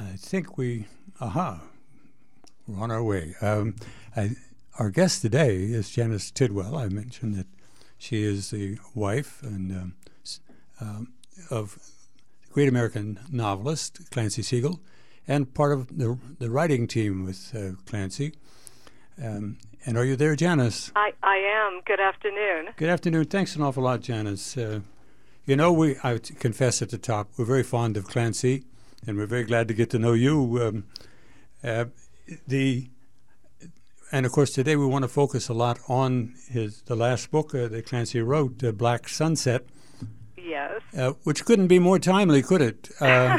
I think we're on our way. Our guest today is Janice Tidwell. I mentioned that she is the wife and of great American novelist Clancy Siegel, and part of the writing team with Clancy. And are you there, Janice? I am. Good afternoon. Good afternoon. Thanks an awful lot, Janice. I confess at the top, we're very fond of Clancy, and we're very glad to get to know you. And of course, today we want to focus a lot on the last book that Clancy wrote, Black Sunset. Yes. Which couldn't be more timely, could it?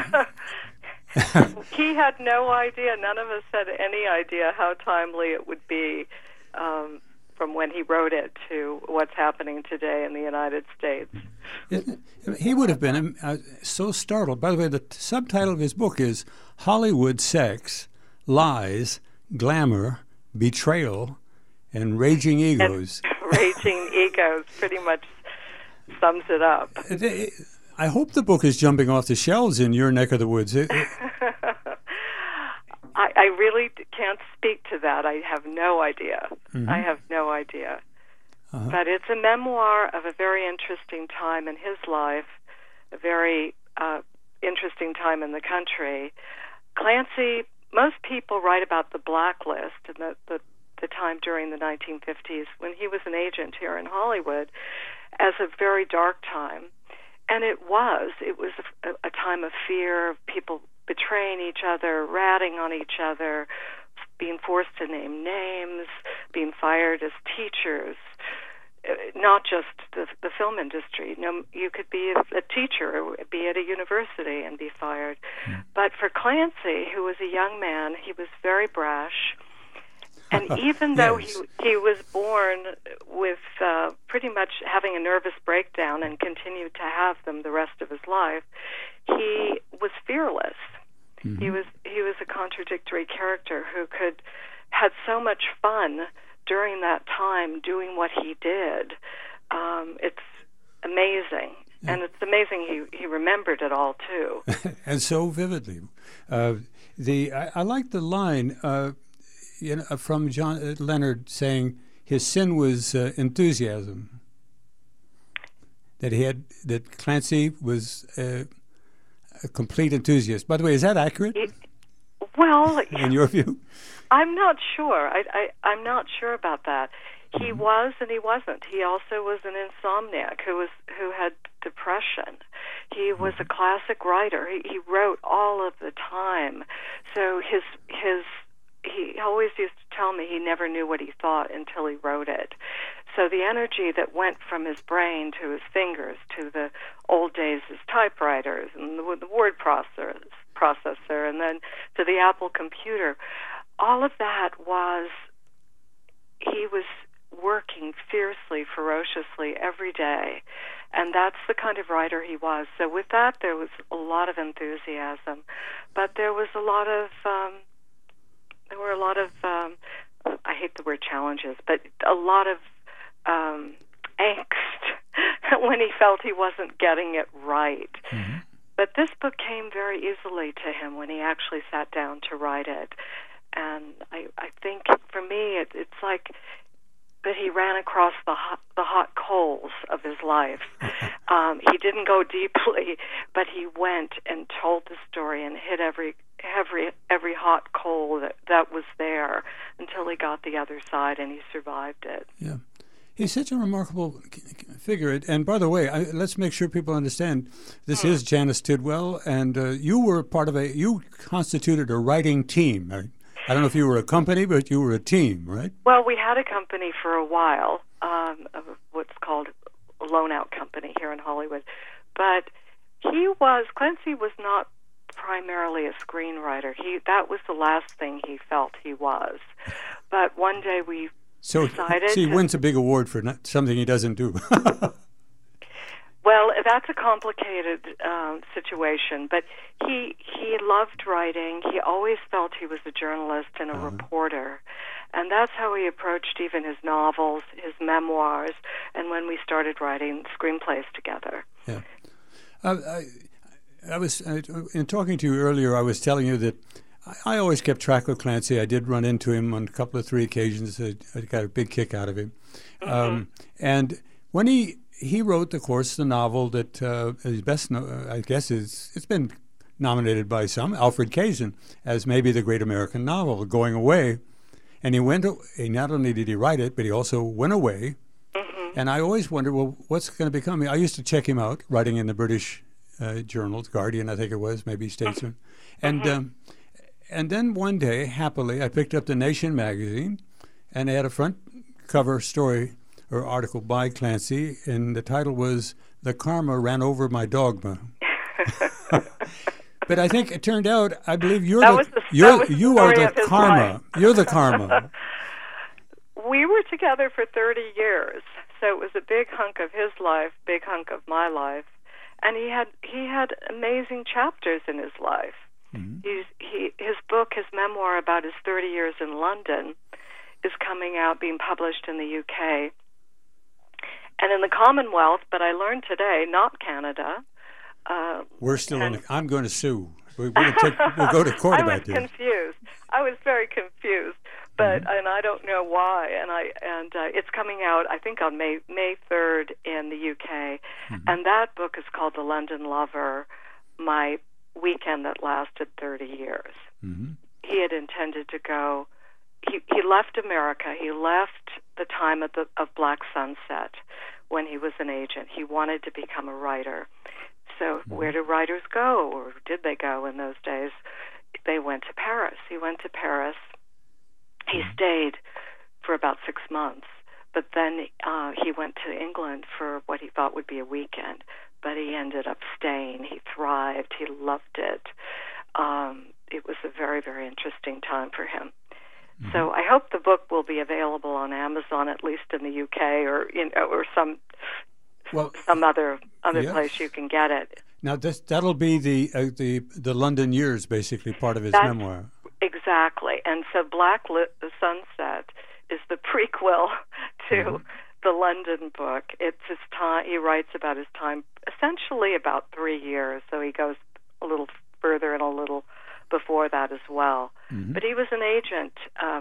He had no idea. None of us had any idea how timely it would be from when he wrote it to what's happening today in the United States. He would have been so startled. By the way, the subtitle of his book is Hollywood Sex, Lies, Glamour, Betrayal, and Raging Egos. And Raging Egos pretty much sums it up. I hope the book is jumping off the shelves in your neck of the woods. I really can't speak to that. I have no idea. Mm-hmm. I have no idea. But it's a memoir of a very interesting time in his life, a very interesting time in the country. Clancy, most people write about the blacklist and the time during the 1950s when he was an agent here in Hollywood as a very dark time. And it was a time of fear, of people betraying each other, ratting on each other, being forced to name names, being fired as teachers. Not just the film industry. No, you could be a teacher, be at a university and be fired. But for Clancy, who was a young man, he was very brash. And even though he was born with pretty much having a nervous breakdown and continued to have them the rest of his life, he was fearless. Mm-hmm. He was a contradictory character who had so much fun during that time doing what he did. It's amazing. Yeah. And it's amazing he remembered it all, too. And so vividly. I like the line from John Leonard saying his sin was enthusiasm. That Clancy was a complete enthusiast. By the way, is that accurate? In your view? I'm not sure. I'm not sure about that. He was and he wasn't. He also was an insomniac who had depression. He was a classic writer. He wrote all of the time. So he always used to tell me he never knew what he thought until he wrote it. So the energy that went from his brain to his fingers to the old days as typewriters and the word processor and then to the Apple computer, all of that he was working fiercely, ferociously every day. And that's the kind of writer he was. So with that, there was a lot of enthusiasm. But there was a lot of, I hate the word challenges, but a lot of angst when he felt he wasn't getting it right. Mm-hmm. But this book came very easily to him when he actually sat down to write it. And I think for me, it's like that he ran across the hot coals of his life. He didn't go deeply, but he went and told the story and hit every hot coal that was there until he got the other side and he survived it. Yeah. He's such a remarkable figure. And by the way, let's make sure people understand, this is Janice Tidwell, and you were part of you constituted a writing team. Right? I don't know if you were a company, but you were a team, right? Well, we had a company for a while, what's called a loan-out company here in Hollywood. But Clancy was not primarily a screenwriter. That was the last thing he felt he was. But one day we decided... So he wins a big award for something he doesn't do. Well, that's a complicated situation, but he loved writing. He always felt he was a journalist and a reporter, and that's how he approached even his novels, his memoirs, and when we started writing screenplays together. Yeah. I was in talking to you earlier. I was telling you that I always kept track of Clancy. I did run into him on a couple of 3 occasions. I got a big kick out of him. And when he wrote, of course, the novel that is best, I guess, it's been nominated by some, Alfred Kazin, as maybe the great American novel, Going Away. And he not only did he write it, but he also went away. And I always wondered, well, what's going to become? I used to check him out, writing in the British journals, Guardian, I think it was, maybe Statesman. And then one day, happily, I picked up the Nation magazine, and they had a front cover story or article by Clancy, and the title was "The Karma Ran Over My Dogma." But I think it turned out, I believe you are the karma. You're the karma. We were together for 30 years, so it was a big hunk of his life, big hunk of my life, and he had amazing chapters in his life. His book, his memoir about his 30 years in London, is coming out, being published in the UK and in the Commonwealth. But I learned today, not Canada. We're still in. I'm going to sue. We'll go to court about this. I was very confused, but and I don't know why. And it's coming out, I think, on May 3rd in the UK. And that book is called The London Lover: My Weekend That Lasted 30 Years. He had intended to go. He left America. He left the time of Black Sunset when he was an agent. He wanted to become a writer. So where do writers go, or did they go in those days? They went to Paris. He went to Paris. He stayed for about 6 months, but then he went to England for what he thought would be a weekend, but he ended up staying. He thrived. He loved it. It was a very, very interesting time for him. So I hope the book will be available on Amazon, at least in the UK, or some other place you can get it. Now that'll be the London years, basically part of his memoir. Exactly, and so Black Sunset is the prequel to the London book. It's his time. He writes about his time, essentially about 3 years. So he goes a little further and a little before that as well. But he was an agent.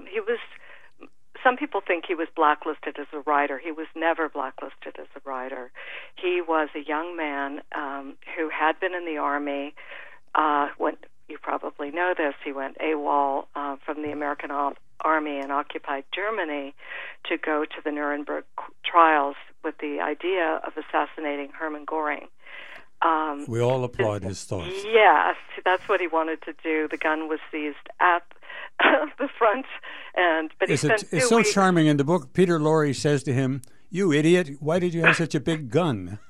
Some people think he was blacklisted as a writer. He was never blacklisted as a writer. He was a young man who had been in the Army. You probably know this. He went AWOL from the American Army and occupied Germany to go to the Nuremberg trials with the idea of assassinating Hermann Göring. We all applaud his thoughts. Yes, that's what he wanted to do. The gun was seized at the front, but it's so charming in the book. Peter Lorre says to him, "You idiot! Why did you have such a big gun?"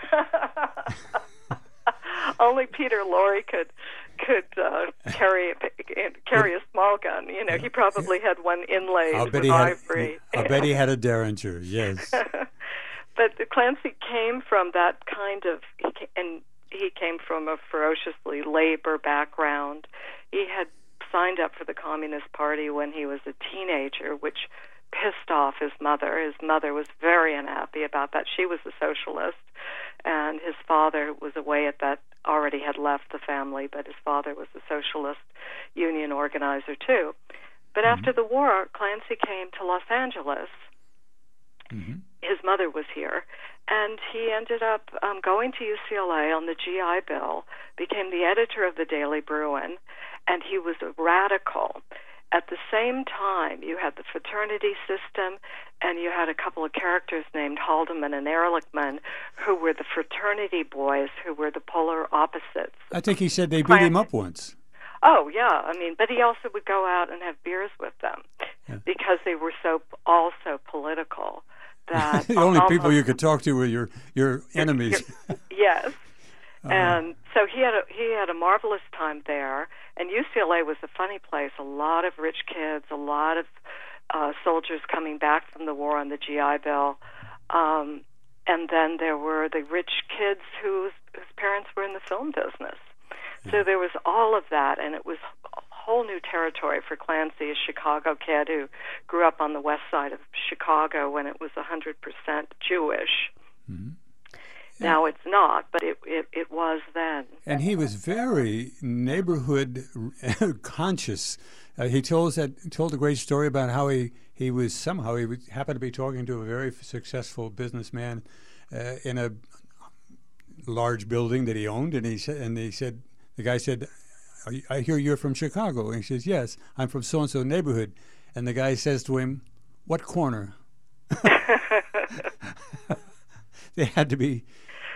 Only Peter Lorre could carry a small gun. He probably had one inlaid with ivory. I bet he had a Derringer. Yes. But Clancy came from that kind of, he came from a ferociously labor background. He had signed up for the Communist Party when he was a teenager, which pissed off his mother. His mother was very unhappy about that. She was a socialist, and his father was away at that, already had left the family, but his father was a socialist union organizer too. But after the war, Clancy came to Los Angeles. His mother was here, and he ended up going to UCLA on the GI Bill, became the editor of the Daily Bruin, and he was a radical. At the same time, you had the fraternity system, and you had a couple of characters named Haldeman and Ehrlichman, who were the fraternity boys, who were the polar opposites. I think he said they beat him up once. Oh, yeah. But he also would go out and have beers with them because they were all so political. That the only people you could talk to were your enemies. Yes. And so he had a marvelous time there. And UCLA was a funny place. A lot of rich kids, a lot of soldiers coming back from the war on the GI Bill. And then there were the rich kids whose parents were in the film business. So there was all of that, and it was a whole new territory for Clancy, a Chicago kid who grew up on the west side of Chicago when it was 100% Jewish. Now it's not, but it was then. And he was very neighborhood conscious. He told a great story about how he happened to be talking to a very successful businessman in a large building that he owned, and the guy said, "I hear you're from Chicago," and he says, "Yes, I'm from so and so neighborhood," and the guy says to him, "What corner?" They had to be.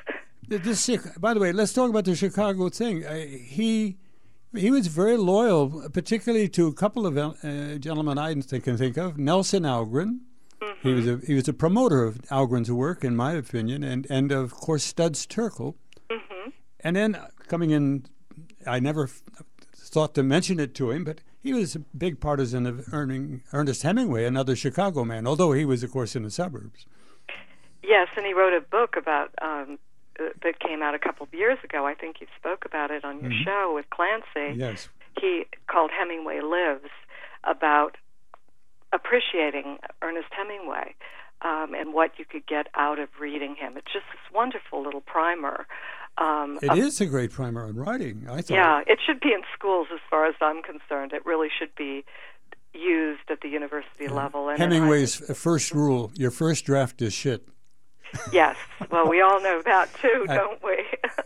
By the way, let's talk about the Chicago thing. He was very loyal, particularly to a couple of gentlemen I can think of. Nelson Algren. Mm-hmm. He was a promoter of Algren's work, in my opinion, and of course Studs Terkel. Mm-hmm. And then coming in, I never thought to mention it to him, but he was a big partisan of Ernest Hemingway, another Chicago man, although he was, of course, in the suburbs. Yes, and he wrote a book about that came out a couple of years ago. I think you spoke about it on your mm-hmm. show with Clancy. Yes. He called Hemingway Lives, about appreciating Ernest Hemingway and what you could get out of reading him. It's just this wonderful little primer. It is a great primer on writing, I thought. Yeah, it should be in schools as far as I'm concerned. It really should be used at the university level. And Hemingway's first rule, your first draft is shit. Yes, well, we all know that too, don't we?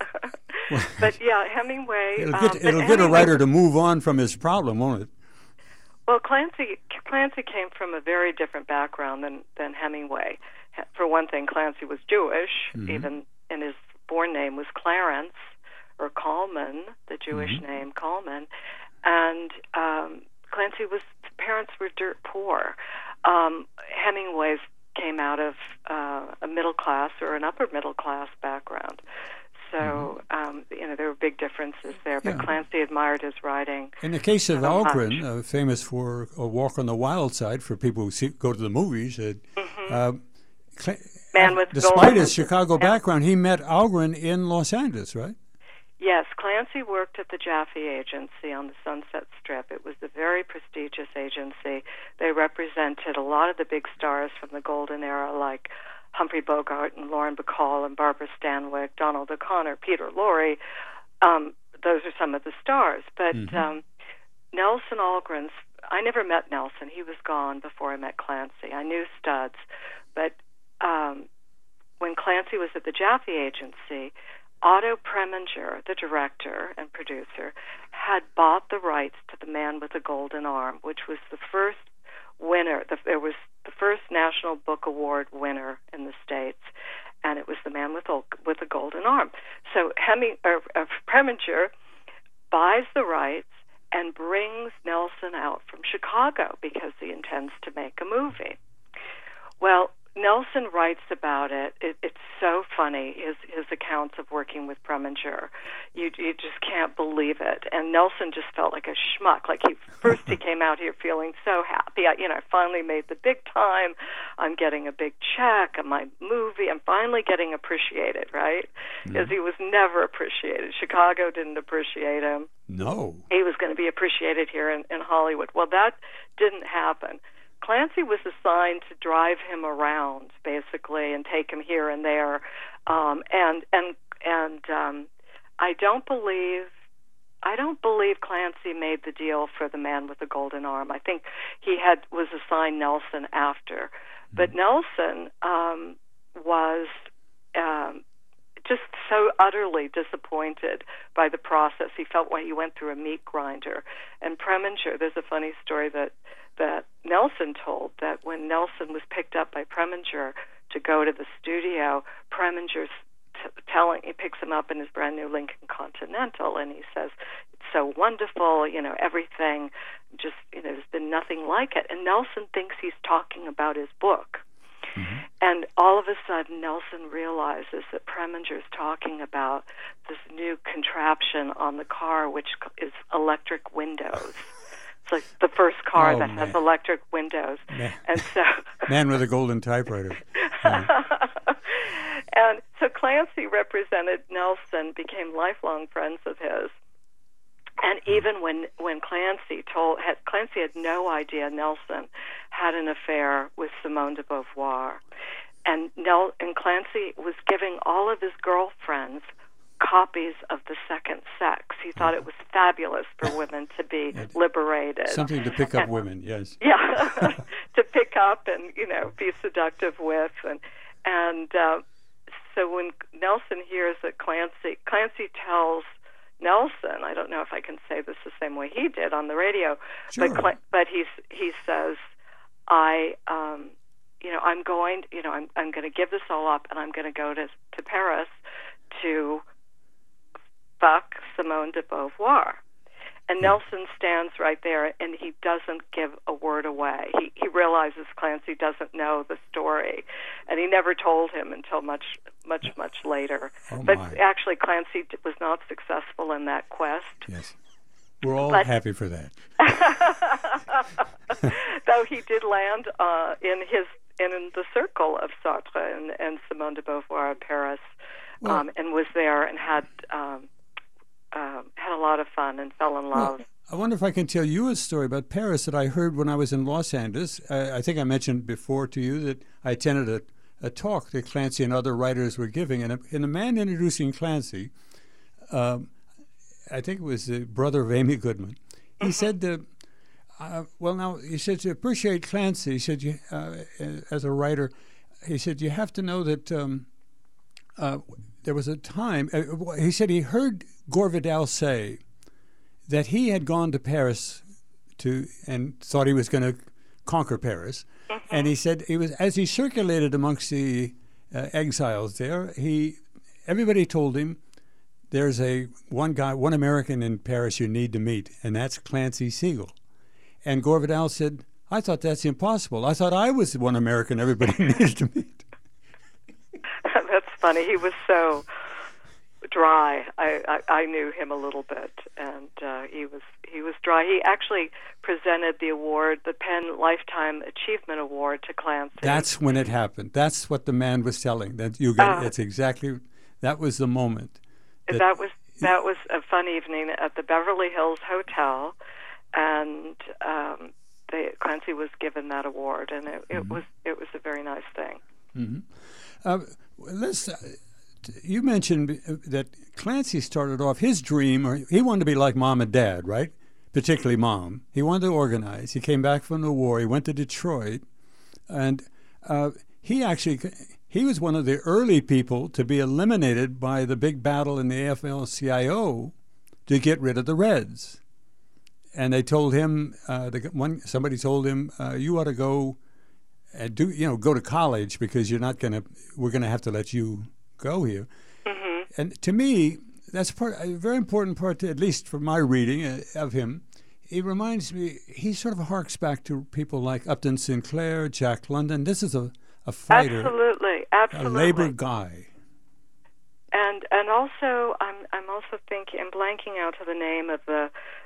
But yeah, Hemingway... It'll get a writer to move on from his problem, won't it? Well, Clancy came from a very different background than Hemingway. For one thing, Clancy was Jewish, mm-hmm. even in his born name was Clarence, or Kallman, the Jewish mm-hmm. name Kallman. And Clancy's parents were dirt poor. Hemingway's came out of a middle class or an upper middle class background. So, there were big differences there. But yeah. Clancy admired his writing. In the case of Algren, famous for A Walk on the Wild Side, for people who go to the movies, mm-hmm. Despite his Chicago background, he met Algren in Los Angeles, right? Yes, Clancy worked at the Jaffe Agency on the Sunset Strip. It was a very prestigious agency. They represented a lot of the big stars from the golden era, like Humphrey Bogart and Lauren Bacall and Barbara Stanwyck, Donald O'Connor, Peter Lorre. Those are some of the stars. But mm-hmm. Nelson Algren's, I never met Nelson. He was gone before I met Clancy. I knew Studs. But when Clancy was at the Jaffe Agency, Otto Preminger, the director and producer, had bought the rights to The Man with the Golden Arm, which was the first winner. There was the first National Book Award winner in the States, and it was The Man with the Golden Arm. So Preminger buys the rights and brings Nelson out from Chicago because he intends to make a movie. Well, Nelson writes about it. It's so funny, his accounts of working with Preminger. You just can't believe it. And Nelson just felt like a schmuck. Like he came out here feeling so happy. I finally made the big time. I'm getting a big check on my movie. I'm finally getting appreciated, right? Because he was never appreciated. Chicago didn't appreciate him. No. He was going to be appreciated here in Hollywood. Well, that didn't happen. Clancy was assigned to drive him around, basically, and take him here and there. And I don't believe Clancy made the deal for The Man with the Golden Arm. I think he was assigned Nelson after, but Nelson was just so utterly disappointed by the process. He felt like he went through a meat grinder. And Preminger, there's a funny story that Nelson told, that when Nelson was picked up by Preminger to go to the studio, Preminger's he picks him up in his brand new Lincoln Continental, and he says, "It's so wonderful, everything, just, there's been nothing like it." And Nelson thinks he's talking about his book. Mm-hmm. And all of a sudden, Nelson realizes that Preminger's talking about this new contraption on the car, which is electric windows. It's like the first car that has electric windows. And so Man with a golden typewriter. And so Clancy represented Nelson, became lifelong friends of his. And even when Clancy had no idea Nelson had an affair with Simone de Beauvoir. And Clancy was giving all of his girlfriends copies of The Second Sex. He thought it was fabulous for women to be liberated. Something to pick up women, yes. Yeah, to pick up and, be seductive with. And so when Nelson hears that Clancy tells Nelson, I don't know if I can say this the same way he did on the radio, sure. but he says, I'm going to give this all up, and I'm going to go to Paris to fuck Simone de Beauvoir. And Nelson stands right there, and he doesn't give a word away. He realizes Clancy doesn't know the story, and he never told him until much later. But actually, Clancy was not successful in that quest. Yes. We're all happy for that. Though he did land in the circle of Sartre and Simone de Beauvoir at Paris, and was there and had a lot of fun and fell in love. Well, I wonder if I can tell you a story about Paris that I heard when I was in Los Angeles. I think I mentioned before to you that I attended a talk that Clancy and other writers were giving, and a man introducing Clancy, I think it was the brother of Amy Goodman, he said, he said, to appreciate Clancy, he said, as a writer, he said, you have to know that there was a time, he said he heard Gore Vidal say that he had gone to Paris and thought he was going to conquer Paris. Mm-hmm. And he said as he circulated amongst the exiles there, everybody told him, there's one American in Paris you need to meet, and that's Clancy Siegel. And Gore Vidal said, I thought that's impossible. I thought I was the one American everybody needed to meet. That's funny. He was so dry. I knew him a little bit, and he was dry. He actually presented the award, the Penn Lifetime Achievement Award, to Clancy. That's when it happened. That's what the man was telling. It's exactly, that was the moment. That was a fun evening at the Beverly Hills Hotel, and Clancy was given that award, and it was a very nice thing. Mm-hmm. You mentioned that Clancy started off his dream, he wanted to be like Mom and Dad, right? Particularly Mom. He wanted to organize. He came back from the war. He went to Detroit, and he was one of the early people to be eliminated by the big battle in the AFL-CIO to get rid of the Reds. And they told him, somebody told him, you ought to go and go to college because we're going to have to let you go here. Mm-hmm. And to me, that's a very important part, at least for my reading of him. He reminds me, he sort of harks back to people like Upton Sinclair, Jack London. This is a fighter. Absolutely. A labor guy. And also, I'm also thinking, I'm blanking out to the name of the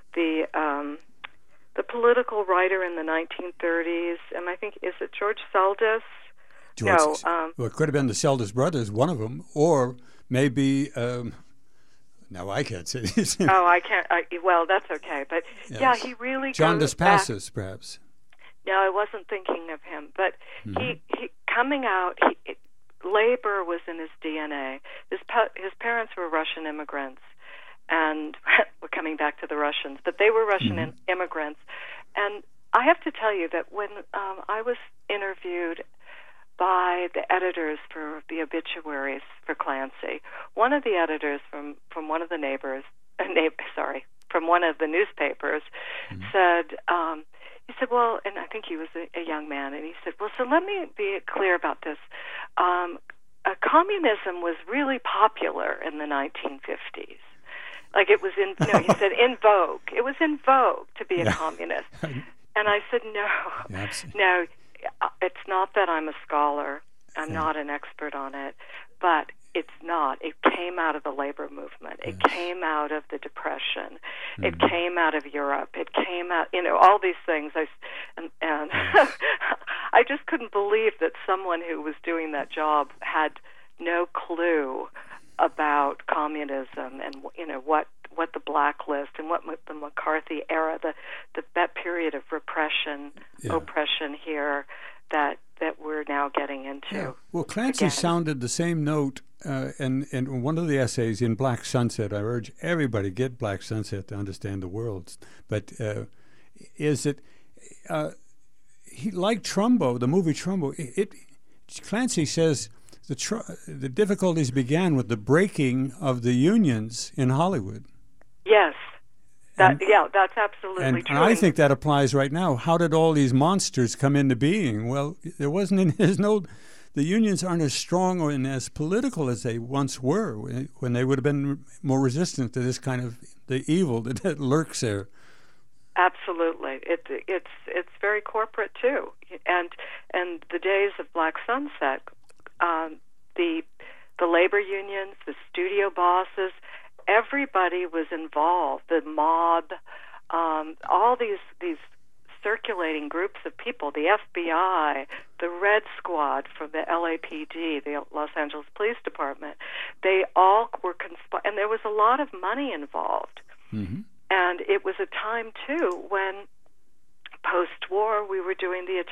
political writer in the 1930s. And I think, is it George Seldes? Well, it could have been the Seldes brothers, one of them, or maybe. Now I can't say his name. Oh, I can't. Well, that's okay. But yes. Yeah, he really John goes Despassus, back. perhaps. No, I wasn't thinking of him. But he coming out, labor was in his DNA. His parents were Russian immigrants, and we're coming back to the Russians, but they were Russian immigrants. And I have to tell you that when I was interviewed by the editors for the obituaries for Clancy, one of the editors from one of the from one of the newspapers said, he said, well, and I think he was a young man, and he said, well, so let me be clear about this. Communism was really popular in the 1950s. Like it was he said in vogue. It was in vogue to be a communist. And I said, no, it's not that I'm a scholar. I'm not an expert on it, but it's not. It came out of the labor movement. It came out of the Depression. It came out of Europe. It came out, all these things. And I just couldn't believe that someone who was doing that job had no clue about communism and what the blacklist and what the McCarthy era, that period of repression, oppression here, that that we're now getting into. Yeah. Well, Clancy sounded the same note in one of the essays in Black Sunset. I urge everybody get Black Sunset to understand the world. But is it he like Trumbo, the movie Trumbo? Clancy says the difficulties began with the breaking of the unions in Hollywood. Yes. That's absolutely true. And I think that applies right now. How did all these monsters come into being? Well, the unions aren't as strong or as political as they once were, when they would have been more resistant to this kind of the evil that lurks there. Absolutely, it's very corporate too, and the days of Black Sunset, the labor unions, the studio bosses. Everybody was involved. The mob, all these circulating groups of people, the FBI, the Red Squad from the LAPD, the Los Angeles Police Department, they all were and there was a lot of money involved. Mm-hmm. And it was a time, too, when post-war they were doing the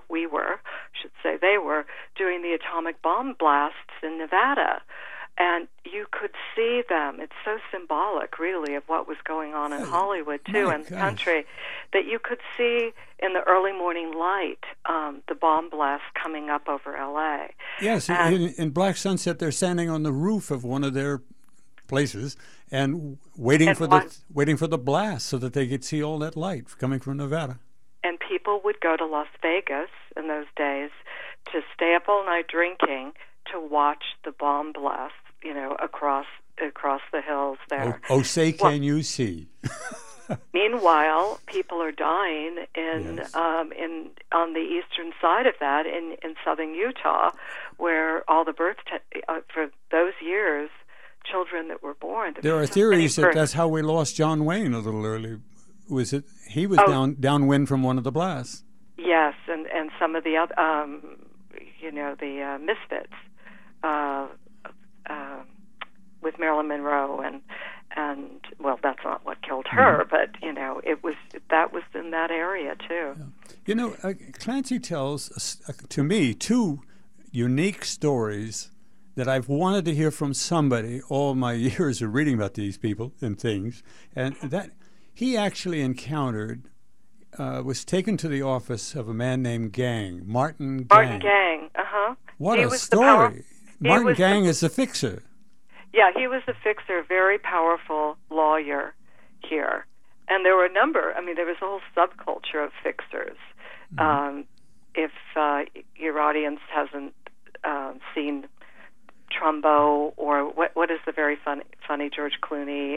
atomic bomb blasts in Nevada. And you could see them. It's so symbolic, really, of what was going on in Hollywood, too, and the country, that you could see in the early morning light the bomb blast coming up over L.A. Yes, in Black Sunset, they're standing on the roof of one of their places and waiting for the blast so that they could see all that light coming from Nevada. And people would go to Las Vegas in those days to stay up all night drinking to watch the bomb blast, across the hills there. Can you see? Meanwhile, people are dying on the eastern side of that in southern Utah, where all the births for those years, children that were born. There are theories that that's how we lost John Wayne a little early. Was it he was downwind from one of the blasts? Yes, and some of the other, the Misfits. With Marilyn Monroe and well, that's not what killed her, but that was in that area too. Yeah. Clancy tells to me two unique stories that I've wanted to hear from somebody all my years of reading about these people and things, and that he actually encountered. Was taken to the office of a man named Martin Gang. Martin Gang, What a story! Martin Gang is the fixer. Yeah, he was the fixer, very powerful lawyer here. And there were a number, there was a whole subculture of fixers. Mm-hmm. If your audience hasn't seen Trumbo, or what is the very funny George Clooney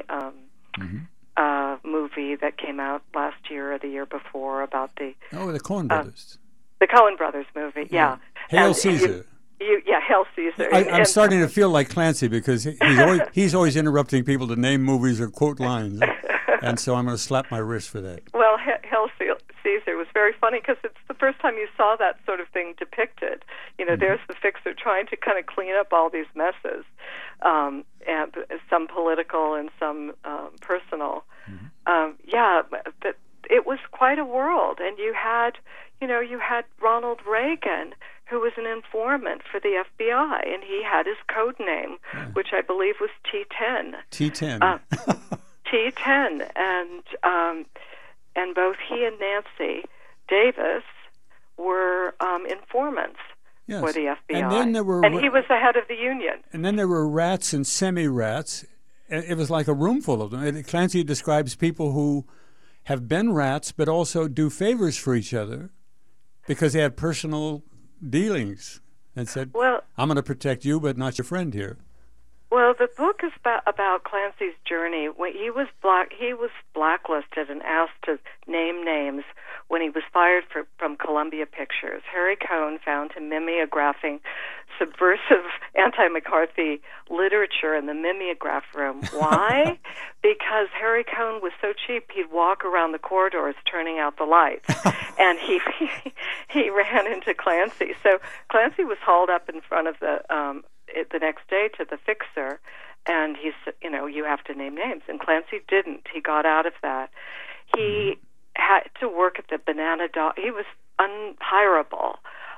movie that came out last year or the year before about the Coen Brothers. The Coen Brothers movie, yeah. Hail Caesar. Hail Caesar. I'm starting to feel like Clancy because he's always interrupting people to name movies or quote lines, and so I'm going to slap my wrist for that. Well, Hail Caesar was very funny because it's the first time you saw that sort of thing depicted. There's the fixer trying to kind of clean up all these messes, and some political and some personal. But it was quite a world, and you had Ronald Reagan, who was an informant for the FBI, and he had his code name, which I believe was T10. T10. T10, and both he and Nancy Davis were informants for the FBI. And he was the head of the union. And then there were rats and semi-rats. It was like a room full of them. Clancy describes people who have been rats but also do favors for each other because they have personal dealings and said, I'm going to protect you but not your friend here. Well, the book is about Clancy's journey. When he was blacklisted and asked to name names when he was fired from Columbia Pictures. Harry Cohn found him mimeographing subversive anti-McCarthy literature in the mimeograph room. Why? Because Harry Cohn was so cheap, he'd walk around the corridors turning out the lights. And he ran into Clancy. So Clancy was hauled up in front of the next day to the fixer, and he said, you have to name names. And Clancy didn't. He got out of that. He had to work at the Banana Dog. He was unhireable.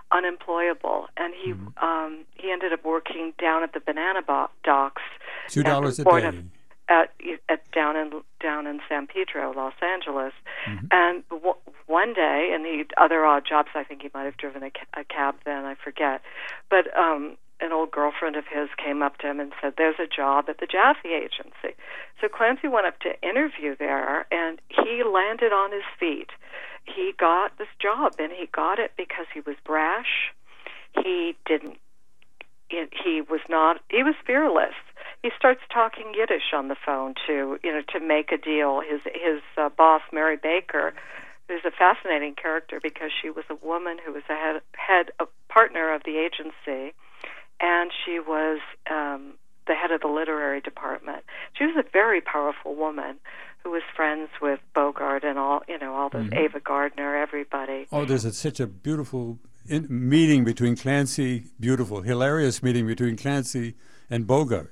unemployable, and he ended up working down at the banana docks. $2 a day. Down in San Pedro, Los Angeles, and one day, and he other odd jobs. I think he might have driven a cab then. I forget, but an old girlfriend of his came up to him and said, "There's a job at the Jaffe Agency." So Clancy went up to interview there, and he landed on his feet. He got this job, and he got it because he was brash. He didn't. He was not. He was fearless. He starts talking Yiddish on the phone to make a deal. His boss, Mary Baker, who's a fascinating character because she was a woman who was a partner of the agency, and she was the head of the literary department. She was a very powerful woman who was friends with Bogart and all those Ava Gardner, everybody. Oh, there's such a beautiful meeting between Clancy, hilarious meeting between Clancy and Bogart.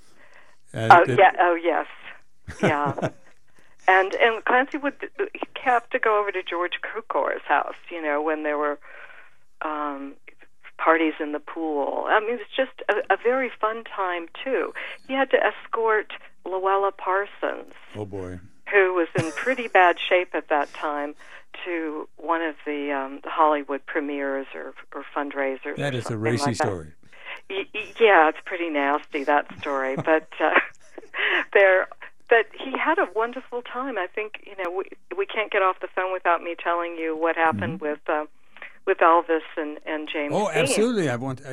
Yes. Yeah. and Clancy would have to go over to George Cukor's house, when there were parties in the pool. I mean, it's just a very fun time, too. He had to escort Luella Parsons. Oh, boy. Who was in pretty bad shape at that time, to one of the Hollywood premieres or fundraisers. That is a racy story. Yeah, it's pretty nasty, that story. But but he had a wonderful time. I think we can't get off the phone without me telling you what happened with Elvis and James. Oh, Dean. Absolutely!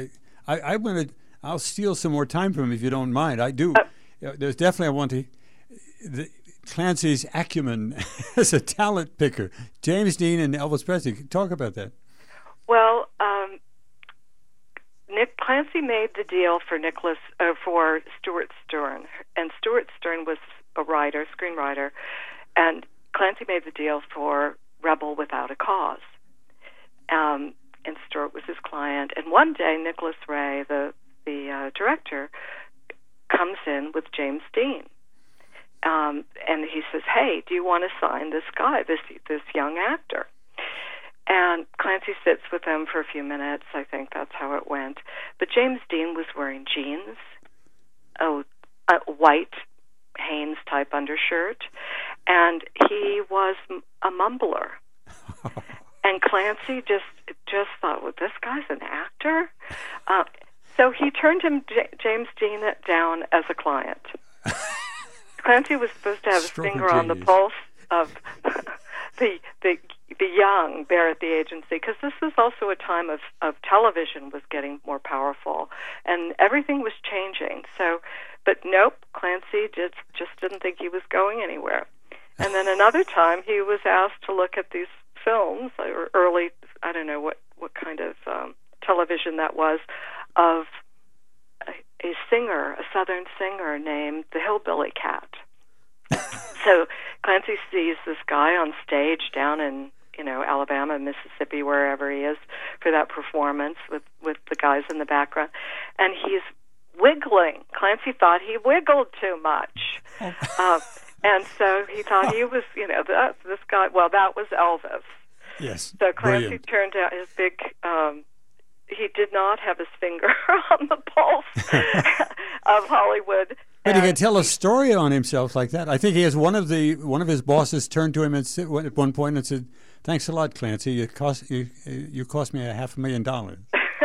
I'll steal some more time from him if you don't mind. I do. There's definitely Clancy's acumen as a talent picker. James Dean and Elvis Presley. Talk about that. Well, Clancy made the deal for for Stuart Stern, and Stuart Stern was a screenwriter, and Clancy made the deal for Rebel Without a Cause, and Stuart was his client. And one day, Nicholas Ray, the director, comes in with James Dean, and he says, "Hey, do you want to sign this guy, this young actor?" And Clancy sits with them for a few minutes. I think that's how it went. But James Dean was wearing jeans, a white Hanes-type undershirt, and he was a mumbler. And Clancy just thought, well, this guy's an actor? So he turned James Dean down as a client. Clancy was supposed to have his finger on the pulse of the young there at the agency, because this was also a time of television was getting more powerful, and everything was changing. So, but nope, Clancy just didn't think he was going anywhere. And then another time, he was asked to look at these films, or early, I don't know what kind of television that was, of a singer, a Southern singer named the Hillbilly Cat. So Clancy sees this guy on stage down in Alabama, Mississippi, wherever he is, for that performance with the guys in the background, and he's wiggling. Clancy thought he wiggled too much, and so he thought he was, this guy. Well, that was Elvis. Yes. So Clancy turned out his big. He did not have his finger on the pulse of Hollywood. But he can tell a story on himself like that. I think he has one of his bosses turned to him and said, at one point and said, "Thanks a lot, Clancy. You cost me $500,000."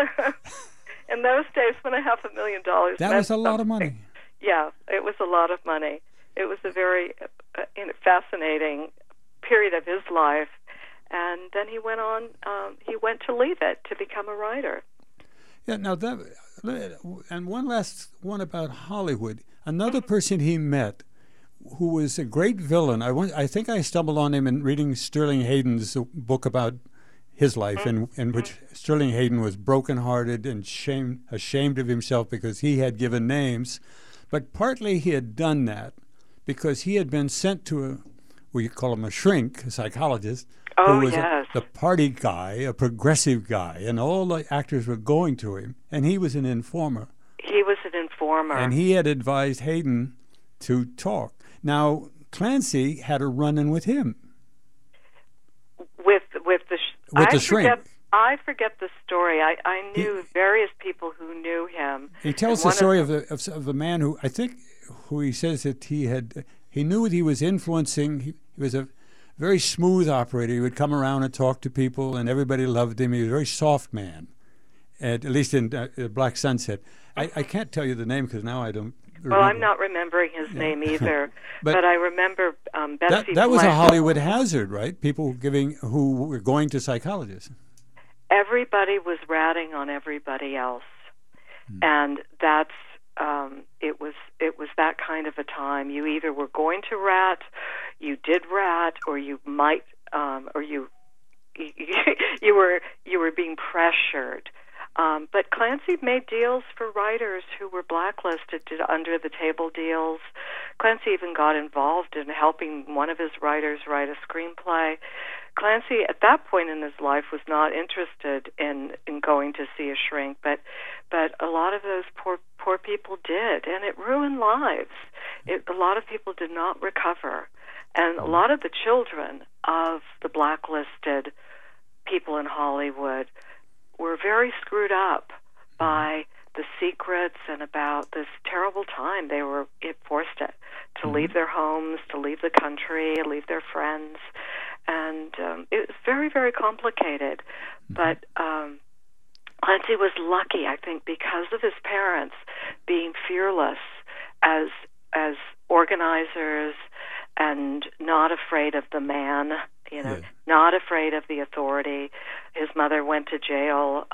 In those days, when $500,000 that was a lot of money. Yeah, it was a lot of money. It was a very fascinating period of his life, and then he went on. He went to leave it to become a writer. Yeah. Now and one last one about Hollywood. Another person he met, who was a great villain. I think I stumbled on him in reading Sterling Hayden's book about his life, in which Sterling Hayden was brokenhearted and ashamed of himself because he had given names. But partly he had done that because he had been sent to we call him a shrink, a psychologist, who was the party guy, a progressive guy, and all the actors were going to him, and he was an informer. He was an informer. And he had advised Hayden to talk. Now, Clancy had a run-in with him. With the shrink. I forget the story. I knew various people who knew him. He tells the story of the man who I think who he says that he knew that he was influencing. He was a very smooth operator. He would come around and talk to people, and everybody loved him. He was a very soft man, at least in Black Sunset. I can't tell you the name because now I don't. Well, I'm not remembering his name either, but I remember Betsy. That was a Hollywood hazard, right? People who were going to psychologists. Everybody was ratting on everybody else, and that's it was that kind of a time. You either were going to rat, you did rat, or you might, or you were being pressured. But Clancy made deals for writers who were blacklisted, did under-the-table deals. Clancy even got involved in helping one of his writers write a screenplay. Clancy, at that point in his life, was not interested in going to see a shrink, but a lot of those poor people did, and it ruined lives. A lot of people did not recover, and a lot of the children of the blacklisted people in Hollywood were very screwed up by the secrets and about this terrible time they were forced to leave their homes, to leave the country, leave their friends, and it was very, very complicated. But Clancy was lucky, I think, because of his parents being fearless as organizers and not afraid of the man, not afraid of the authority. His mother went to jail,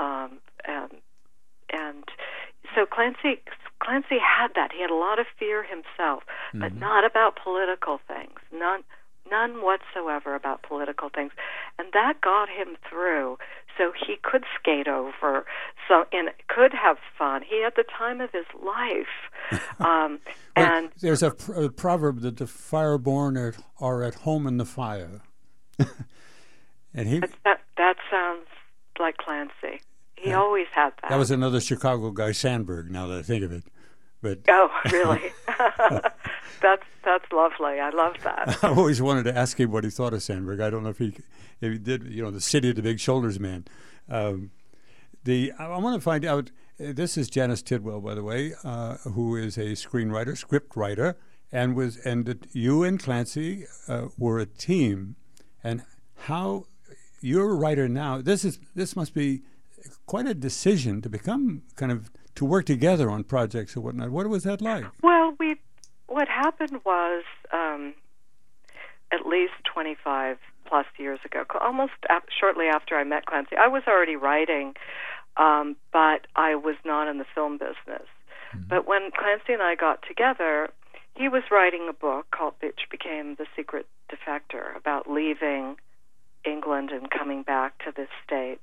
and so Clancy had that. He had a lot of fear himself, but not about political things. None whatsoever about political things, and that got him through. So he could skate over, and could have fun. He had the time of his life. And there's a proverb that the fireborn are at home in the fire. And that sounds like Clancy. He always had that. That was another Chicago guy, Sandberg. Now that I think of it, but really, that's lovely. I love that. I always wanted to ask him what he thought of Sandberg. I don't know if he did. The City of the Big Shoulders Man. I want to find out. This is Janice Tidwell, by the way, who is a screenwriter, script writer, and you and Clancy were a team. And how you're a writer now? This must be quite a decision to become to work together on projects or whatnot. What was that like? Well, what happened was at least 25 plus years ago, almost shortly after I met Clancy, I was already writing, but I was not in the film business. But when Clancy and I got together, he was writing a book which became The Secret Defector, about leaving England and coming back to the States.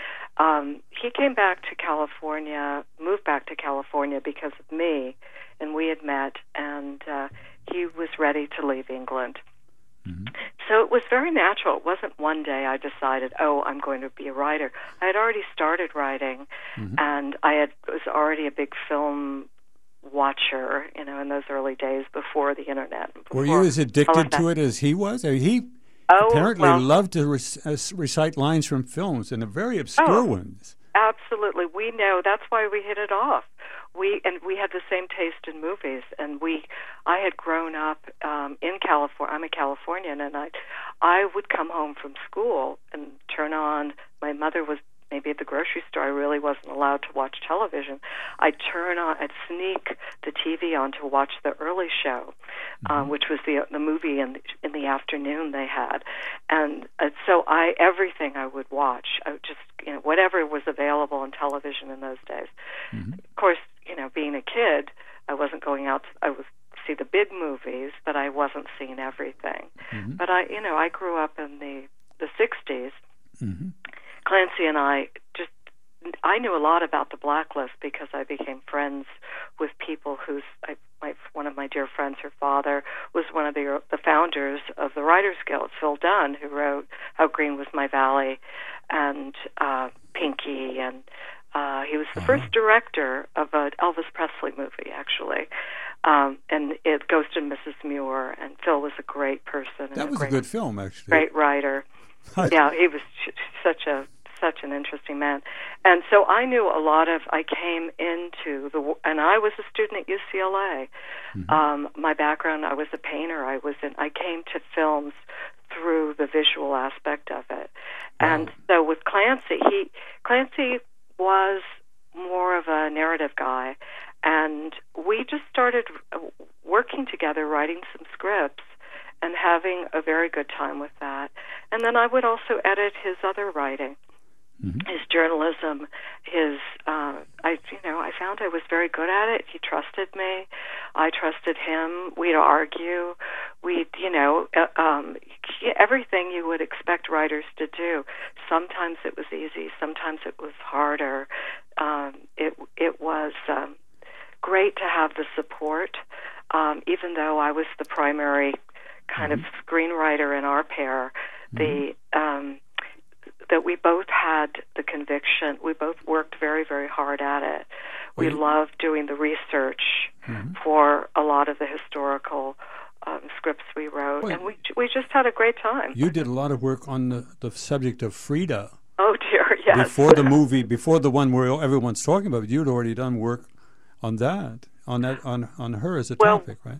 He came back to California, moved back to California because of me, and we had met, and he was ready to leave England. So it was very natural. It wasn't one day I decided, I'm going to be a writer. I had already started writing, and was already a big film watcher, in those early days before the internet. Were you as addicted to it as he was? He apparently loved to recite lines from films, and the very obscure ones. Absolutely. We know. That's why we hit it off. We had the same taste in movies, and I had grown up in California. I'm a Californian, and I would come home from school and turn on. My mother was maybe at the grocery store. I really wasn't allowed to watch television. I'd sneak the TV on to watch the early show, which was the movie in the afternoon they had, and so everything I would watch. I would just whatever was available on television in those days. Of course, being a kid, I wasn't going out. I would see the big movies, but I wasn't seeing everything. But I grew up in the 60s. Clancy and I knew a lot about the Blacklist because I became friends with people one of my dear friends, her father was one of the founders of the Writers Guild, Phil Dunn, who wrote How Green Was My Valley and Pinky, and he was the first director of an Elvis Presley movie, actually, and it Ghost and Mrs. Muir, and Phil was a great person. That was a good film, actually. Great writer. Yeah, he was such such an interesting man. And so I knew I came into and I was a student at UCLA. My background, I was a painter. I came to films through the visual aspect of it. Wow. And so with Clancy was more of a narrative guy, and we just started working together, writing some scripts, and having a very good time with that. And then I would also edit his other writing, his journalism, I found I was very good at it. He trusted me. I trusted him. We'd argue. Everything you would expect writers to do. Sometimes it was easy. Sometimes it was harder. It was great to have the support, even though I was the primary kind of screenwriter in our pair. That we both had the conviction. We both worked very, very hard at it. We loved doing the research for a lot of the historical scripts we wrote, and we just had a great time. You did a lot of work on the subject of Frida. Oh dear, yes. Before the movie, before the one where everyone's talking about, you'd already done work on that, on her as a topic, right?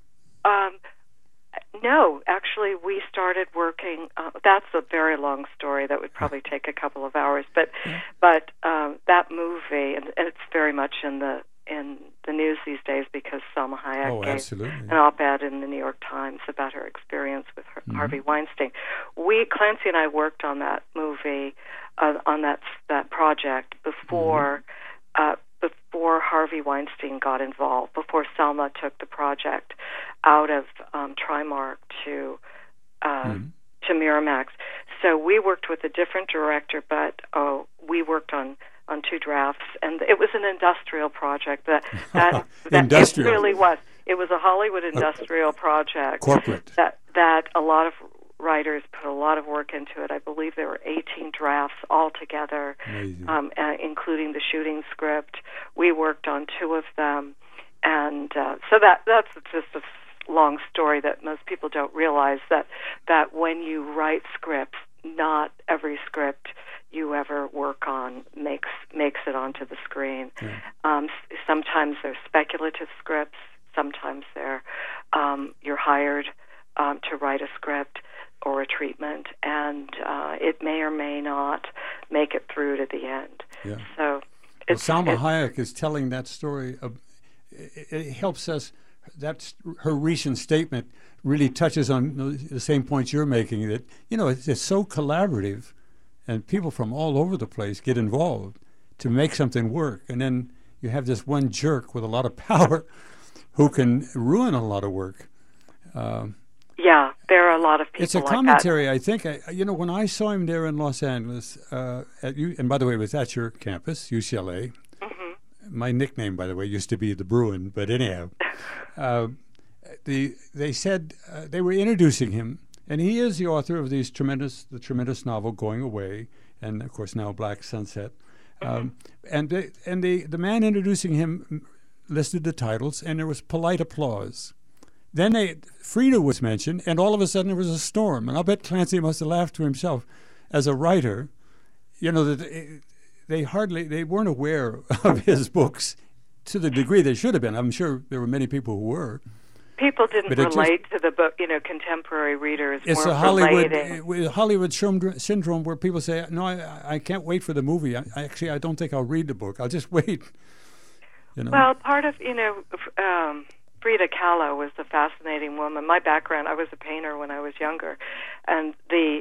No, actually, we started working. That's a very long story that would probably take a couple of hours. But that movie, and it's very much in the news these days because Salma Hayek gave an op-ed in the New York Times about her experience with Harvey Weinstein. Clancy and I worked on that movie, on that project before Harvey Weinstein got involved, before Salma took the project out of Trimark to Miramax. So we worked with a different director, but we worked on two drafts, and it was an industrial project. That industrial. It really was. It was a Hollywood industrial project. Corporate. That a lot of writers put a lot of work into it. I believe there were 18 drafts altogether, including the shooting script. We worked on 2 of them, and so that's just a long story that most people don't realize, that when you write scripts, not every script you ever work on makes it onto the screen. Sometimes they're speculative scripts. Sometimes you're hired to write a script or a treatment, and it may or may not make it through to the end. Yeah. So Salma Hayek is telling that story. It helps us. That's her recent statement really touches on the same points you're making, that it's so collaborative, and people from all over the place get involved to make something work, and then you have this one jerk with a lot of power who can ruin a lot of work. There are a lot of people. It's a commentary, I think. When I saw him there in Los Angeles, and by the way, it was at your campus, UCLA. My nickname, by the way, used to be the Bruin, but anyhow, they said they were introducing him, and he is the author of the tremendous novel Going Away, and of course now Black Sunset. And the man introducing him listed the titles, and there was polite applause. Then Frida was mentioned, and all of a sudden there was a storm. And I'll bet Clancy must have laughed to himself as a writer, that they weren't aware of his books to the degree they should have been. I'm sure there were many people who were. People didn't relate to the book, contemporary readers it's weren't a Hollywood syndrome where people say, no, I can't wait for the movie. I don't think I'll read the book. I'll just wait. Well, part of, Frida Kahlo was a fascinating woman. My background, I was a painter when I was younger, and the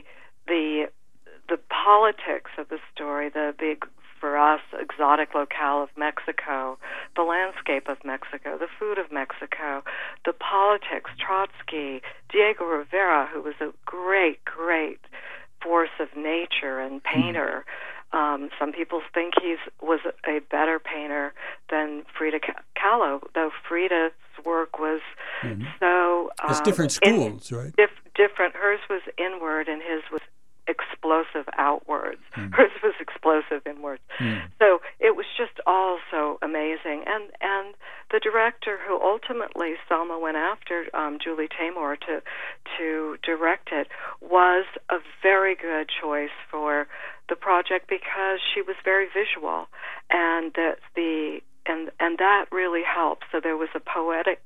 politics of the story, the big, for us, exotic locale of Mexico, the landscape of Mexico, the food of Mexico, the politics, Trotsky, Diego Rivera, who was a great, great force of nature and painter. Some people think he was a better painter than Frida Kahlo, though Frida's work was so... It's different schools, right? Different. Hers was inward, and his was explosive outwards. Hers was explosive inwards. So it was just all so amazing. And the director who ultimately Salma went after, Julie Taymor, to direct it, was a very good choice for the project because she was very visual, and and that really helped. So there was a poetic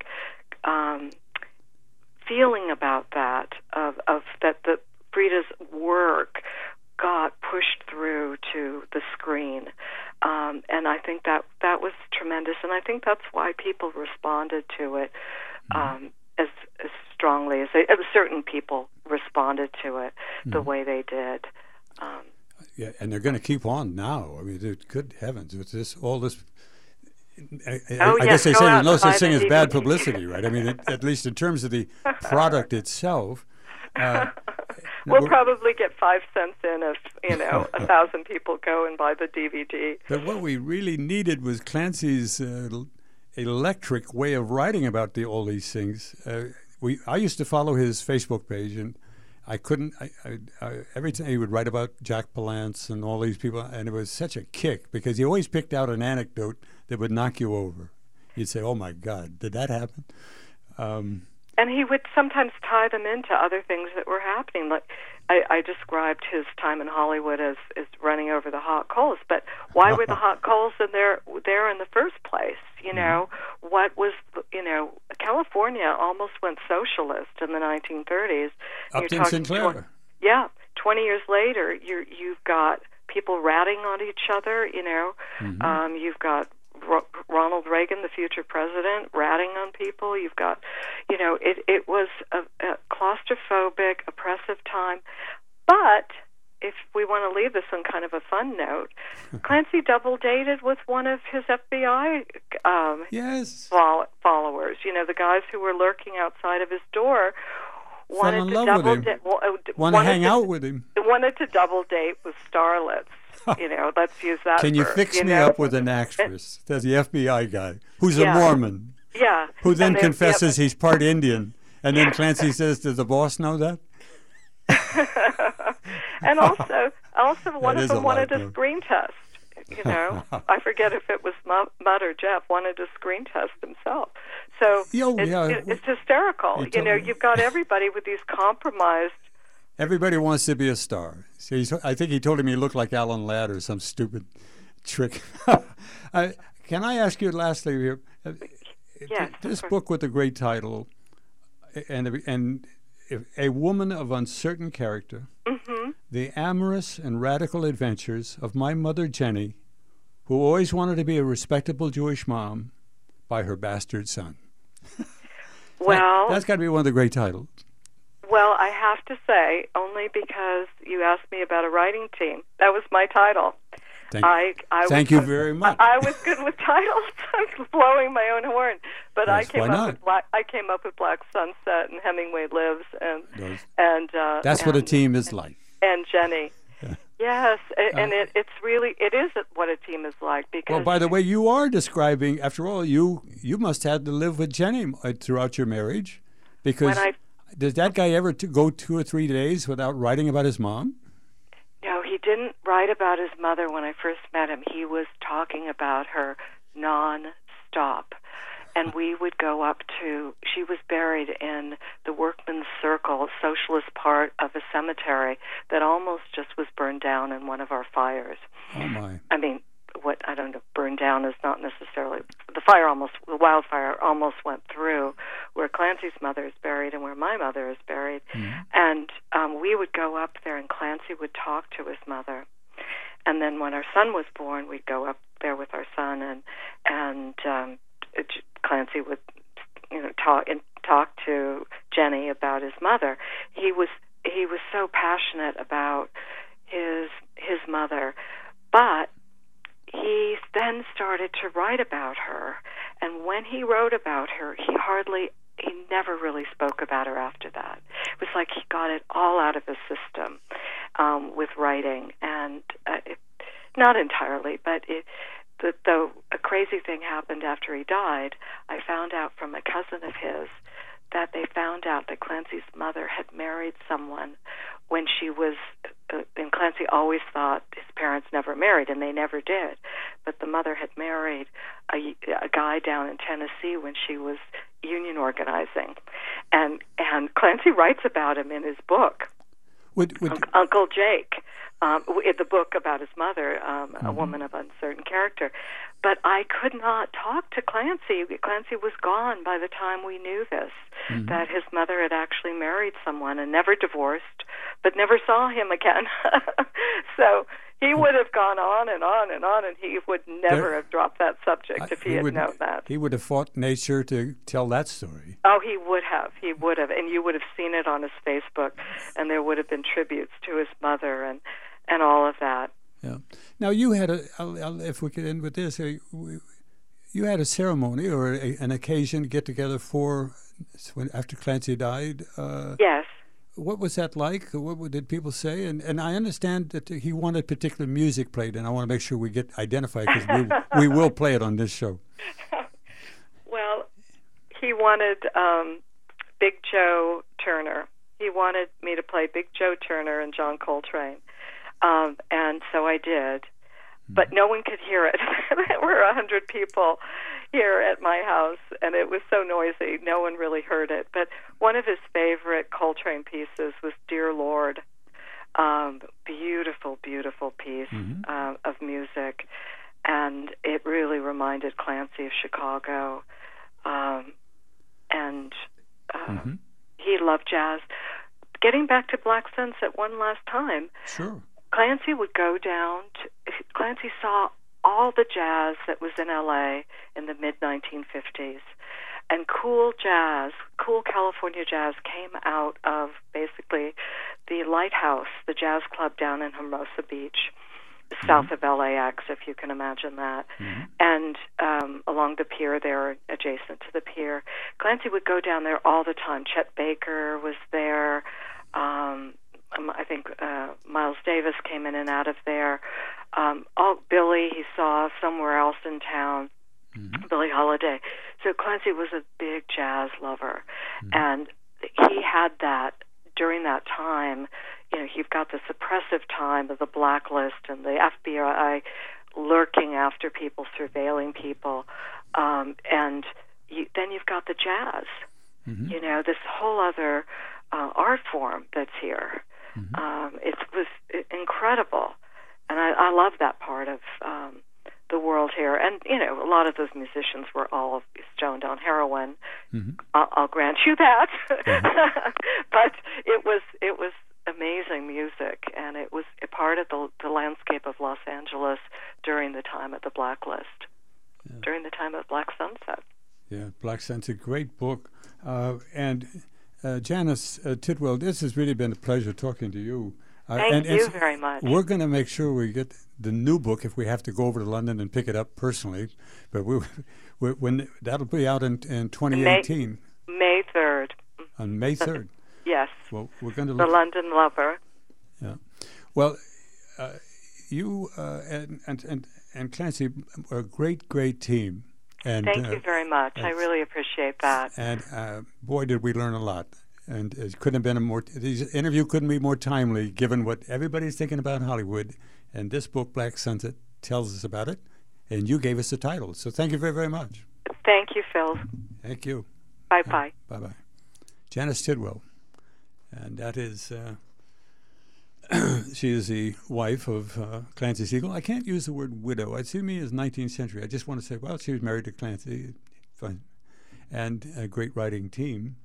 feeling about that of that the Frida's work got pushed through to the screen, and I think that was tremendous, and I think that's why people responded to it as strongly as certain people responded to it the way they did. Yeah, and they're going to keep on now. I mean, good heavens, with all this. I guess they say there's no such thing as bad publicity, right? I mean, at least in terms of the product itself. We'll probably get 5 cents in if 1,000 people go and buy the DVD. But what we really needed was Clancy's electric way of writing about all these things. I used to follow his Facebook page, and I couldn't. Every time he would write about Jack Palance and all these people, and it was such a kick because he always picked out an anecdote that would knock you over. You'd say, "Oh my God, did that happen?" And he would sometimes tie them into other things that were happening. Like I described his time in Hollywood as running over the hot coals, but why were the hot coals there in the first place? What was California almost went socialist in the 1930s. Upton Sinclair. 20 years later, you've got people ratting on each other. You've got Ronald Reagan, the future president, ratting on people. You've got, it was a claustrophobic, oppressive time. But if we want to leave this on kind of a fun note, Clancy double dated with one of his FBI followers. The guys who were lurking outside of his door wanted to hang out with him. Wanted to double date with starlets. Let's use that. Can you fix me up with an actress? There's the FBI guy who's a Mormon. Yeah. Who then confesses he's part Indian, and then Clancy says, "Does the boss know that?" And also one of them wanted a screen test. I forget if it was Mudd or Jeff wanted a screen test himself. So it's hysterical. You've got everybody with these compromised. Everybody wants to be a star. So I think he told him he looked like Alan Ladd or some stupid trick. Can I ask you lastly here? Yes. This book with the great title, and A Woman of Uncertain Character, The Amorous and Radical Adventures of My Mother Jenny, who always wanted to be a respectable Jewish mom, by her bastard son. Well, that's got to be one of the great titles. Well, I have to say, only because you asked me about a writing team. That was my title. Thank you very much. I was good with titles. I'm blowing my own horn, but yes, I came up with Black Sunset and Hemingway Lives, and that's what a team is like. And Jenny. Yes, and it is what a team is like. Because well, by the way, you are describing. After all, you must have to live with Jenny throughout your marriage, because. Does that guy ever go 2 or 3 days without writing about his mom? No, he didn't write about his mother when I first met him. He was talking about her non-stop. And we would go up she was buried in the Workmen's Circle, socialist part of a cemetery that almost just was burned down in one of our fires. Oh, my. I mean, burned down is not necessarily the wildfire almost went through where Clancy's mother is buried and where my mother is buried. And we would go up there, and Clancy would talk to his mother. And then when our son was born, we'd go up there with our son, and Clancy would talk to Jenny about his mother. He was so passionate about his mother, but he then started to write about her, and when he wrote about her, he never really spoke about her after that. It was like he got it all out of his system with writing, and not entirely, but though a crazy thing happened after he died. I found out from a cousin of his that they found out that Clancy's mother had married someone when she was, and Clancy always thought his parents never married, and they never did. But the mother had married a guy down in Tennessee when she was union organizing. And Clancy writes about him in his book, Uncle Jake. the book about his mother, A Woman of Uncertain Character. But I could not talk to Clancy. Clancy was gone by the time we knew this, that his mother had actually married someone and never divorced, but never saw him again. So he would have gone on and on and on, and he would never have dropped that subject if he had known that. He would have fought nature to tell that story. Oh, he would have. He would have. And you would have seen it on his Facebook, and there would have been tributes to his mother and all of that. Yeah. Now, you had if we could end with this, you had a ceremony or an occasion to get together after Clancy died. Yes. What was that like? What did people say? And I understand that he wanted particular music played, and I want to make sure we get identified because we will play it on this show. Well, he wanted Big Joe Turner. He wanted me to play Big Joe Turner and John Coltrane. And so I did. But no one could hear it. There were 100 people here at my house, and it was so noisy, no one really heard it. But one of his favorite Coltrane pieces was Dear Lord. Beautiful, beautiful piece of music. And it really reminded Clancy of Chicago. He loved jazz. Getting back to Black Sunset one last time. Sure. Clancy would go down Clancy saw all the jazz that was in L.A. in the mid-1950s. And cool jazz, cool California jazz came out of basically the Lighthouse, the jazz club down in Hermosa Beach, south of LAX, if you can imagine that. And along the pier there, adjacent to the pier. Clancy would go down there all the time. Chet Baker was there. I think Miles Davis came in and out of there. Billy he saw somewhere else in town, Billie Holiday. So Clancy was a big jazz lover. And he had that during that time. You know, you've got the suppressive time of the blacklist and the FBI lurking after people, surveilling people. And then you've got the jazz. You know, this whole other art form that's here. It was incredible. And I love that part of the world here. And, you know, a lot of those musicians were all stoned on heroin. I'll grant you that. But it was amazing music, and it was a part of the landscape of Los Angeles during the time of the Blacklist, during the time of Black Sunset. Yeah, Black Sunset, great book. And Janice Tidwell, this has really been a pleasure talking to you. Thank you very much. We're going to make sure we get the new book if we have to go over to London and pick it up personally. But when that'll be out in 2018. May 3rd. On May 3rd. Yes. Well, we're going to The London Lover. Yeah. Well, you and Clancy are a great team. And thank you very much. I really appreciate that. And boy, did we learn a lot. And it couldn't have been this interview couldn't be more timely given what everybody's thinking about Hollywood. And this book, Black Sunset, tells us about it. And you gave us the title. So thank you very, very much. Thank you, Phil. Thank you. Bye-bye. Bye-bye. Janice Tidwell. And that is, she is the wife of Clancy Siegel. I can't use the word widow. It seems to me as 19th century. I just want to say, well, she was married to Clancy. Fine. And a great writing team.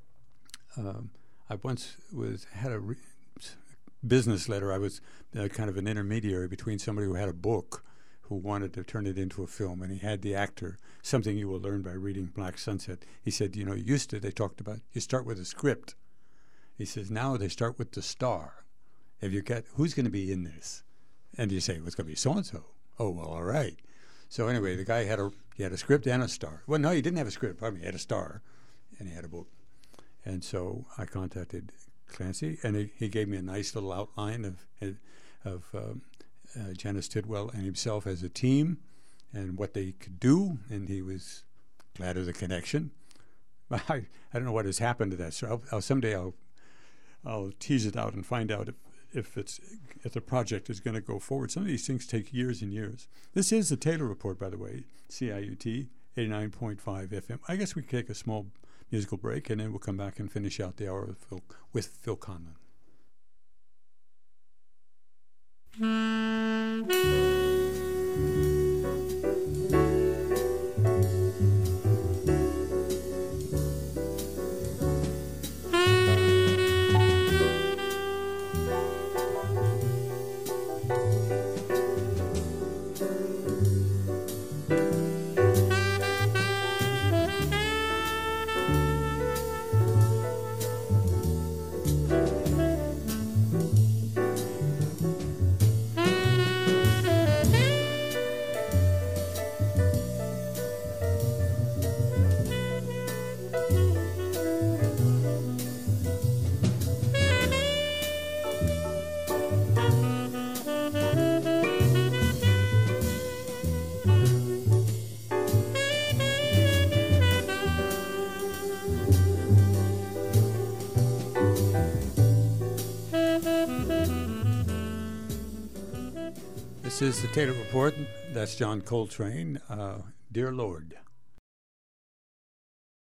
I once had a business letter. I was kind of an intermediary between somebody who had a book who wanted to turn it into a film, and he had the actor, something you will learn by reading Black Sunset. He said, you know, used to they talked about, you start with a script. He says, now they start with the star. If you get, who's going to be in this? And you say, well, it's going to be so-and-so. Oh, well, all right. So anyway, the guy had a script and a star. Well, no, he didn't have a script. Pardon me, he had a star, and he had a book. And so I contacted Clancy, and he gave me a nice little outline of Janice Tidwell and himself as a team and what they could do, and he was glad of the connection. I don't know what has happened to that. So someday I'll tease it out and find out if the project is going to go forward. Some of these things take years and years. This is the Taylor Report, by the way, CIUT 89.5 FM. I guess we could take a small musical break, and then we'll come back and finish out the hour with Phil Conlon. This is the Taylor Report. That's John Coltrane. Dear Lord.